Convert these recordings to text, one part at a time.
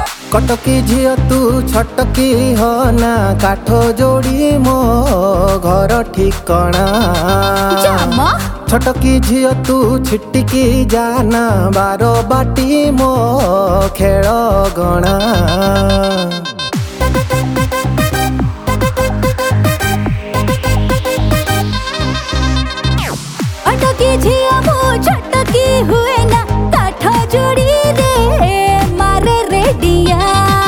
कटकी झियो तू छटकी हो ना काठ जोड़ी मो घर ठिकणा छटकी झियो तू छिटिकी जाना बारो बाटी मो खेल गणा अटकी झियो मो छटकी हुए ना काठ जोड़ी रे मारे रेडिया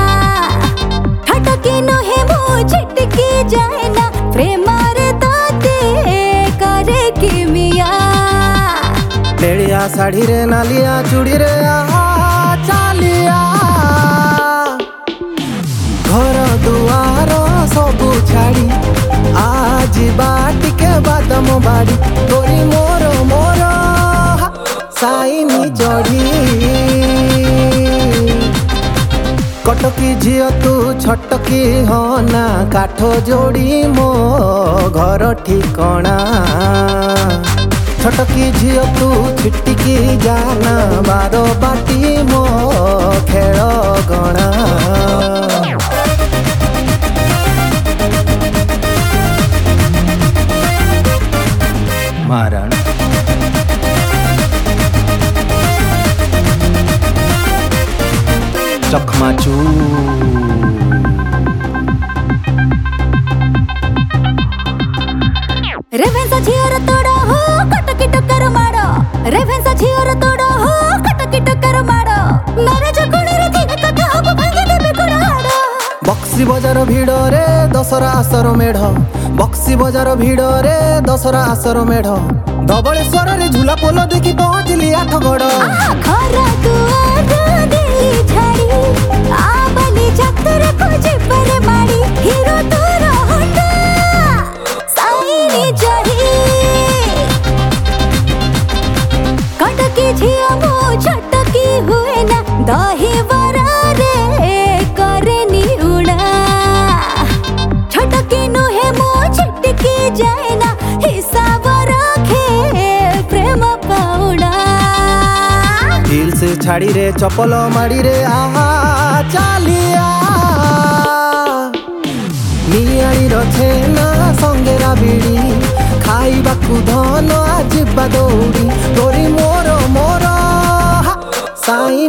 छटकी नुहे मो छिटकी जाए ना प्रेम रे ताते करे किमिया नेलिया साड़ी रे नालिया चूड़ी रे आहा चालिया घर दुआर सबू छाड़ी आज बाटी के बादम बाड़ी गोरी मोर मोर साइनी चढ़ी कटकी झियो तू छटकी हो ना काठ जोड़ी मो घर ठिकणा छटकी झियो तू छिटिकी जाना बारो बाटी मो खेल गणा मारण चकमाचू रेवेंसा झियोर तोड़ो हो कटकी टक्कर मारो रेवेंसा झियोर तोड़ो हो कटकी टक्कर मारो मेरे जकुणी रे दिन कथा अब भांगी देबे कुड़ाड़ो बक्सी बजार भिड़ रे दशरा आसर मेढ़ बक्सी बजार भिड़ रे दशरा आसर मेढ़ धबलेश्वर रे झूला पोल देखी पहुंचली आठगड़ खरा दुआर दिल्ली छाड़ी आबली चक्कर खोजे पर माड़ी हीरो तोरा होंडा साइनी चढ़ी कटकी झियो मो छटकी हुए ना दही बरा रे करे नी उड़ा छटकी नुहे मो छिटकी जाए ना हिसाब रखे प्रेम पाउडा हिल से छाड़ी रे चपल माड़ी रे आहा चालिया नियाड़ी रछे ना संगेरा बिड़ी खाइबाकू धन आजिबा दौड़ी तोरी मोर मोर साई